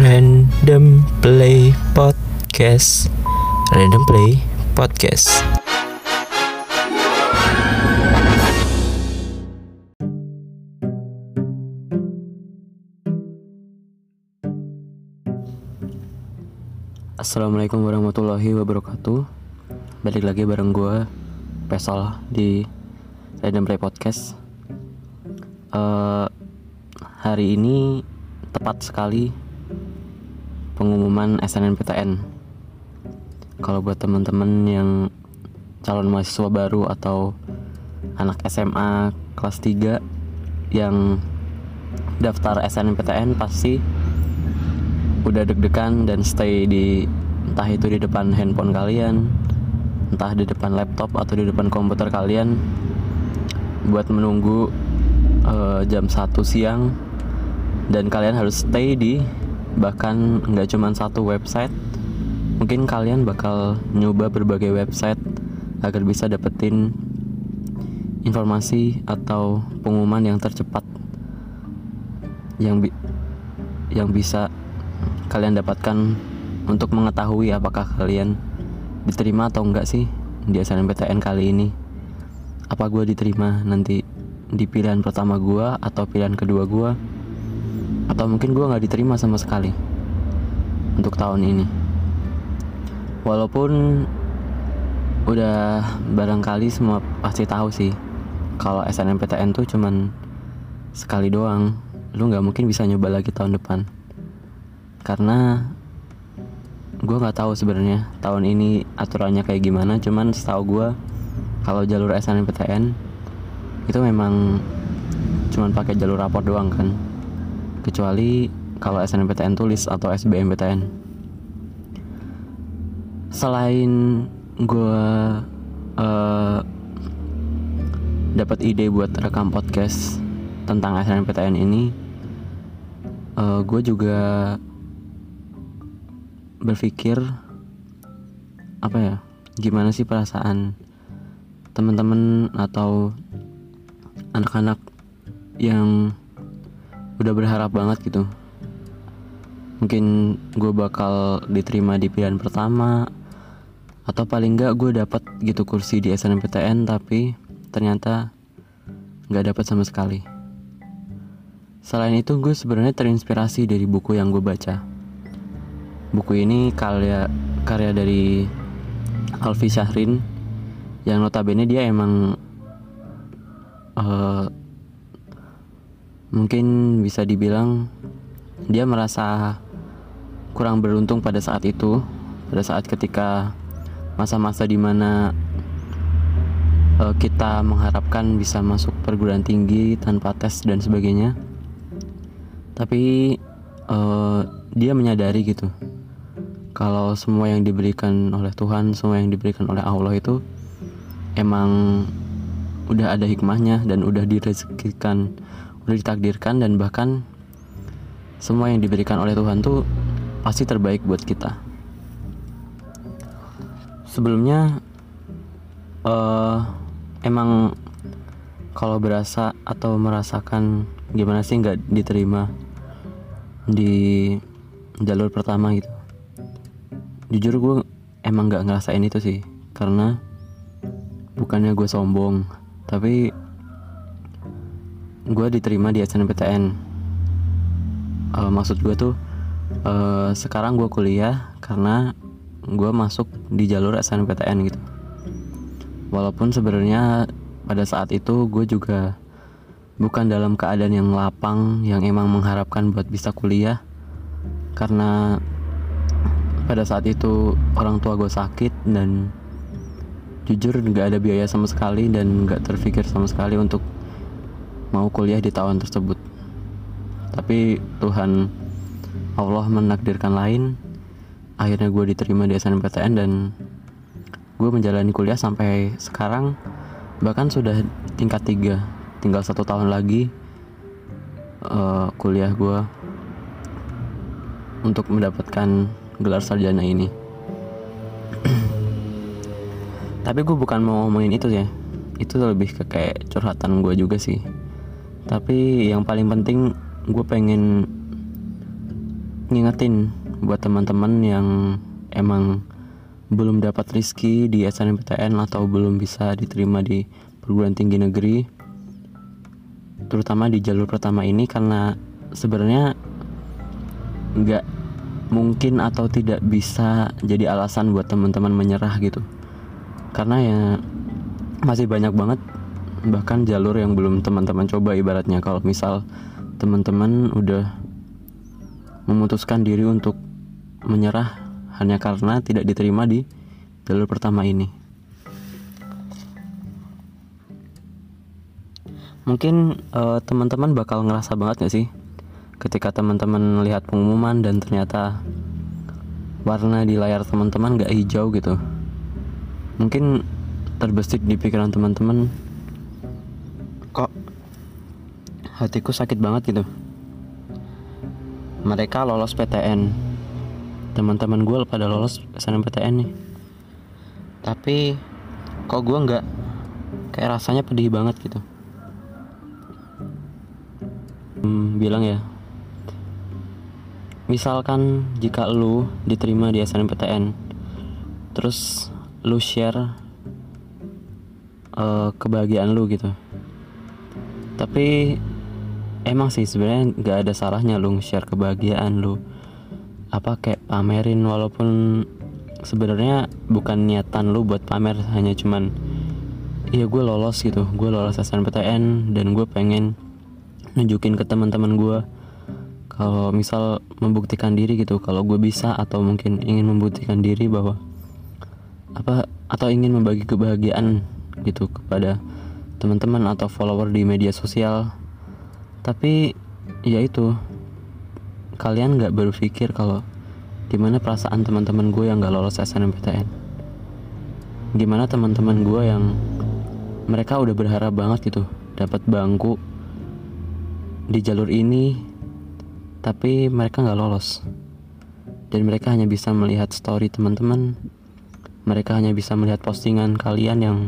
Random Play Podcast. Random Play Podcast. Assalamualaikum warahmatullahi wabarakatuh. Balik lagi bareng gue Pesol di Random Play Podcast. Hari ini tepat sekali pengumuman SNMPTN. Kalau buat teman-teman yang calon mahasiswa baru atau anak SMA kelas 3 yang daftar SNMPTN pasti udah deg-degan dan stay di entah itu di depan handphone kalian, entah di depan laptop atau di depan komputer kalian buat menunggu jam 1 siang, dan kalian harus stay di bahkan nggak cuma satu website. Mungkin kalian bakal nyoba berbagai website agar bisa dapetin informasi atau pengumuman yang tercepat yang bisa kalian dapatkan untuk mengetahui apakah kalian diterima atau enggak sih di SNMPTN kali ini. Apa gue diterima nanti di pilihan pertama gue atau pilihan kedua gue, atau mungkin gue gak diterima sama sekali untuk tahun ini. Walaupun udah barangkali semua pasti tahu sih kalau SNMPTN tuh cuman sekali doang, lu gak mungkin bisa nyoba lagi tahun depan. Karena gue nggak tahu sebenarnya tahun ini aturannya kayak gimana. Cuman setahu gue kalau jalur SNMPTN itu memang cuman pakai jalur rapor doang kan, kecuali kalau SNMPTN tulis atau SBMPTN. Selain gue dapat ide buat rekam podcast tentang SNMPTN ini, gue juga berpikir gimana sih perasaan teman-teman atau anak-anak yang udah berharap banget gitu. Mungkin gue bakal diterima di pilihan pertama, atau paling enggak gue dapat gitu kursi di SNMPTN, tapi ternyata nggak dapat sama sekali. Selain itu, gue sebenarnya terinspirasi dari buku yang gue baca. Buku ini karya dari Alfi Syahrin, yang notabene dia emang mungkin bisa dibilang dia merasa kurang beruntung pada saat itu, pada saat ketika masa-masa dimana kita mengharapkan bisa masuk perguruan tinggi tanpa tes dan sebagainya. Tapi dia menyadari gitu kalau semua yang diberikan oleh Tuhan, semua yang diberikan oleh Allah itu emang udah ada hikmahnya dan udah direzekikan, udah ditakdirkan, dan bahkan semua yang diberikan oleh Tuhan tuh pasti terbaik buat kita. Sebelumnya emang kalau berasa atau merasakan gimana sih nggak diterima di jalur pertama gitu, jujur gue emang nggak ngerasain itu sih. Karena bukannya gue sombong, tapi gue diterima di SNMPTN. Maksud gue tuh sekarang gue kuliah karena gue masuk di jalur SNMPTN gitu. Walaupun sebenarnya pada saat itu gue juga bukan dalam keadaan yang lapang, yang emang mengharapkan buat bisa kuliah. Karena pada saat itu orang tua gue sakit, dan jujur gak ada biaya sama sekali dan gak terpikir sama sekali untuk mau kuliah di tahun tersebut. Tapi Tuhan Allah menakdirkan lain. Akhirnya gue diterima di SNMPTN dan gue menjalani kuliah sampai sekarang. Bahkan sudah tingkat 3, tinggal 1 tahun lagi kuliah gue untuk mendapatkan gelar sarjana ini. Tapi gue bukan mau ngomongin itu ya, itu lebih ke kayak curhatan gue juga sih. Tapi yang paling penting gue pengen ngingetin buat teman-teman yang emang belum dapat rezeki di SNMPTN atau belum bisa diterima di perguruan tinggi negeri, terutama di jalur pertama ini, karena sebenarnya nggak mungkin atau tidak bisa jadi alasan buat teman-teman menyerah gitu, karena ya masih banyak banget bahkan jalur yang belum teman-teman coba. Ibaratnya kalau misal teman-teman udah memutuskan diri untuk menyerah hanya karena tidak diterima di jalur pertama ini. Mungkin teman-teman bakal ngerasa banget gak sih ketika teman-teman lihat pengumuman dan ternyata warna di layar teman-teman gak hijau gitu. Mungkin terbesit di pikiran teman-teman, kok hatiku sakit banget gitu. Mereka lolos PTN, teman-teman gue pada lolos SNMPTN nih, tapi kok gue nggak. Kayak rasanya pedih banget gitu. Bilang ya, misalkan jika lu diterima di SNMPTN, terus lu share kebahagiaan lu gitu, tapi emang sih sebenarnya nggak ada salahnya lu share kebahagiaan lu, kayak pamerin, walaupun sebenarnya bukan niatan lu buat pamer, hanya cuman iya gue lolos gitu, gue lolos SNMPTN dan gue pengen nunjukin ke teman-teman gue kalau misal membuktikan diri gitu, kalau gue bisa, atau mungkin ingin membuktikan diri bahwa atau ingin membagi kebahagiaan gitu kepada teman-teman atau follower di media sosial. Tapi ya itu, kalian gak berpikir kalau gimana perasaan teman-teman gue yang gak lolos SNMPTN, gimana teman-teman gue yang mereka udah berharap banget gitu dapat bangku di jalur ini, tapi mereka gak lolos. Dan mereka hanya bisa melihat story teman-teman, mereka hanya bisa melihat postingan kalian yang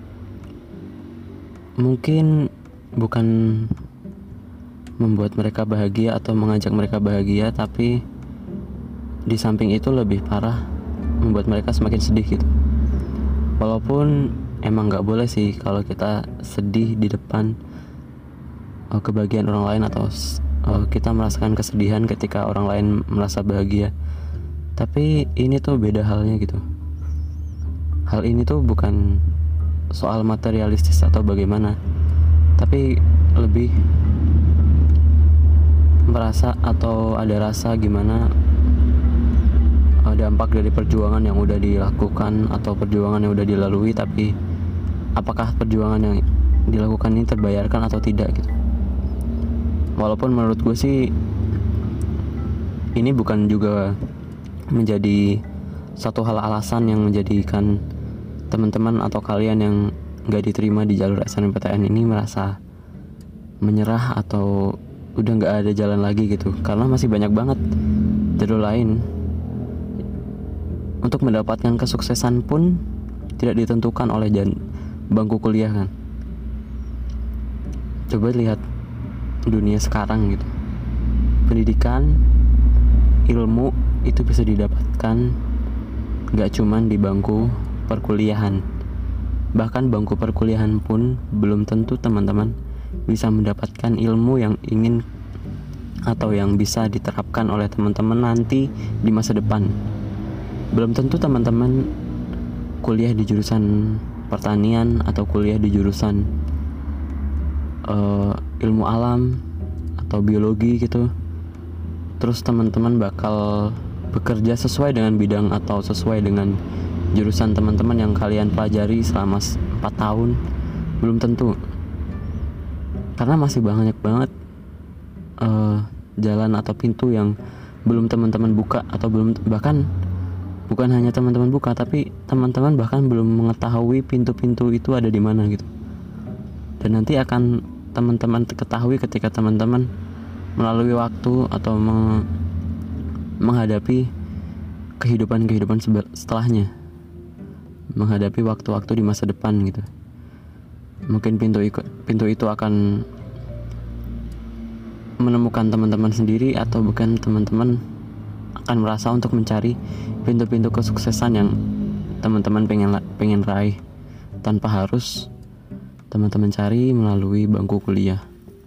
mungkin bukan membuat mereka bahagia atau mengajak mereka bahagia, tapi di samping itu lebih parah, membuat mereka semakin sedih gitu. Walaupun emang gak boleh sih kalau kita sedih di depan kebahagiaan orang lain, atau kita merasakan kesedihan ketika orang lain merasa bahagia. Tapi ini tuh beda halnya gitu. Hal ini tuh bukan soal materialistis atau bagaimana, tapi lebih merasa atau ada rasa gimana dampak dari perjuangan yang udah dilakukan atau perjuangan yang udah dilalui, tapi apakah perjuangan yang dilakukan ini terbayarkan atau tidak gitu. Walaupun menurut gue sih ini bukan juga menjadi satu hal alasan yang menjadikan teman-teman atau kalian yang gak diterima di jalur SNMPTN ini merasa menyerah atau udah gak ada jalan lagi gitu, karena masih banyak banget jalur lain. Untuk mendapatkan kesuksesan pun tidak ditentukan oleh bangku kuliah kan. Coba lihat dunia sekarang gitu, pendidikan, ilmu itu bisa didapatkan gak cuman di bangku perkuliahan. Bahkan bangku perkuliahan pun belum tentu teman-teman bisa mendapatkan ilmu yang ingin atau yang bisa diterapkan oleh teman-teman nanti di masa depan. Belum tentu teman-teman kuliah di jurusan pertanian atau kuliah di jurusan ilmu alam atau biologi gitu, terus teman-teman bakal bekerja sesuai dengan bidang atau sesuai dengan jurusan teman-teman yang kalian pelajari selama 4 tahun. Belum tentu, karena masih banyak banget jalan atau pintu yang belum teman-teman buka, atau belum, bahkan bukan hanya teman-teman buka, tapi teman-teman bahkan belum mengetahui pintu-pintu itu ada di mana gitu. Dan nanti akan teman-teman ketahui ketika teman-teman melalui waktu atau menghadapi kehidupan setelahnya, menghadapi waktu-waktu di masa depan gitu. Mungkin pintu itu akan menemukan teman-teman sendiri, atau bukan teman-teman akan merasa untuk mencari pintu-pintu kesuksesan yang teman-teman pengen raih tanpa harus teman-teman cari melalui bangku kuliah.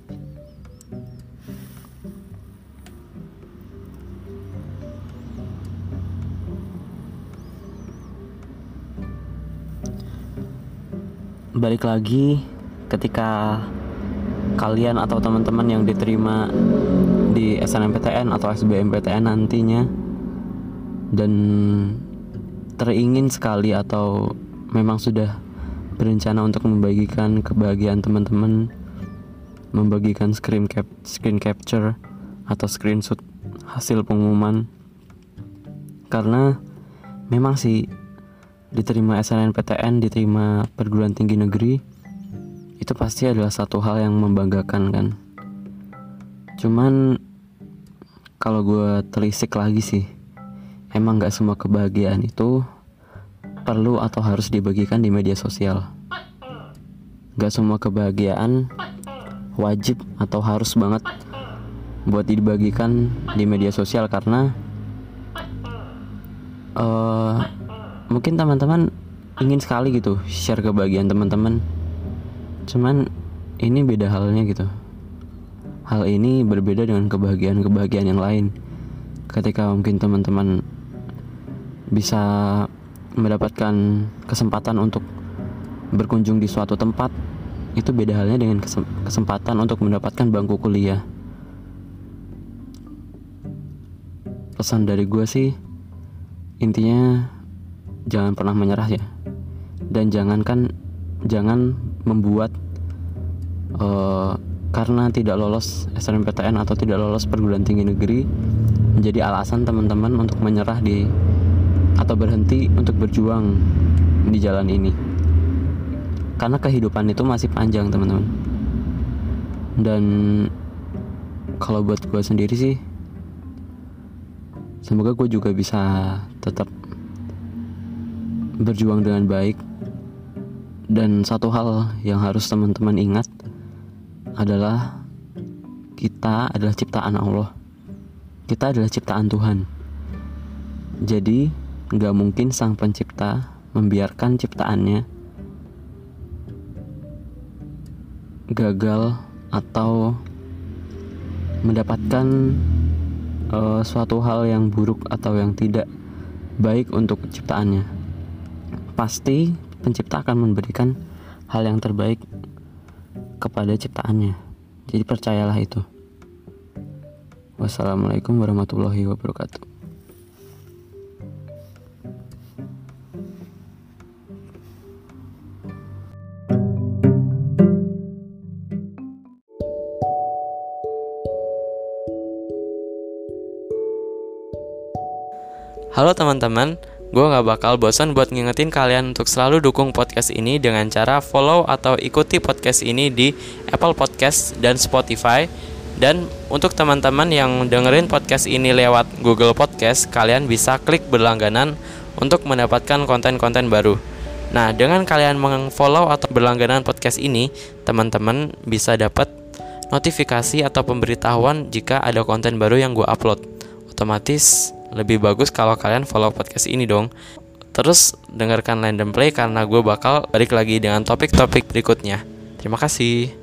Balik lagi, ketika kalian atau teman-teman yang diterima di SNMPTN atau SBMPTN nantinya dan teringin sekali atau memang sudah berencana untuk membagikan kebahagiaan teman-teman, membagikan screen capture atau screenshot hasil pengumuman, karena memang sih diterima SNMPTN, diterima perguruan tinggi negeri, itu pasti adalah satu hal yang membanggakan kan. Cuman kalau gue telisik lagi sih, emang gak semua kebahagiaan itu perlu atau harus dibagikan di media sosial. Gak semua kebahagiaan wajib atau harus banget buat dibagikan di media sosial, karena mungkin teman-teman ingin sekali gitu share kebahagiaan teman-teman, cuman ini beda halnya gitu. Hal ini berbeda dengan kebahagiaan yang lain. Ketika mungkin teman-teman bisa mendapatkan kesempatan untuk berkunjung di suatu tempat, itu beda halnya dengan kesempatan untuk mendapatkan bangku kuliah. Pesan dari gue sih, intinya jangan pernah menyerah ya, dan jangan membuat karena tidak lolos SNMPTN atau tidak lolos perguruan tinggi negeri menjadi alasan teman-teman untuk menyerah atau berhenti untuk berjuang di jalan ini. Karena kehidupan itu masih panjang teman-teman. Dan kalau buat gue sendiri sih, semoga gue juga bisa tetap berjuang dengan baik. Dan satu hal yang harus teman-teman ingat adalah kita adalah ciptaan Allah. Kita adalah ciptaan Tuhan. Jadi gak mungkin sang pencipta membiarkan ciptaannya gagal atau mendapatkan suatu hal yang buruk atau yang tidak baik untuk ciptaannya. Pasti pencipta akan memberikan hal yang terbaik kepada ciptaannya. Jadi percayalah itu. Wassalamualaikum warahmatullahi wabarakatuh. Halo teman-teman, gue gak bakal bosan buat ngingetin kalian untuk selalu dukung podcast ini dengan cara follow atau ikuti podcast ini di Apple Podcast dan Spotify. Dan untuk teman-teman yang dengerin podcast ini lewat Google Podcast, kalian bisa klik berlangganan untuk mendapatkan konten-konten baru. Nah, dengan kalian meng-follow atau berlangganan podcast ini, teman-teman bisa dapat notifikasi atau pemberitahuan jika ada konten baru yang gue upload. Otomatis lebih bagus kalau kalian follow podcast ini dong. Terus dengarkan Random Play karena gue bakal balik lagi dengan topik-topik berikutnya. Terima kasih.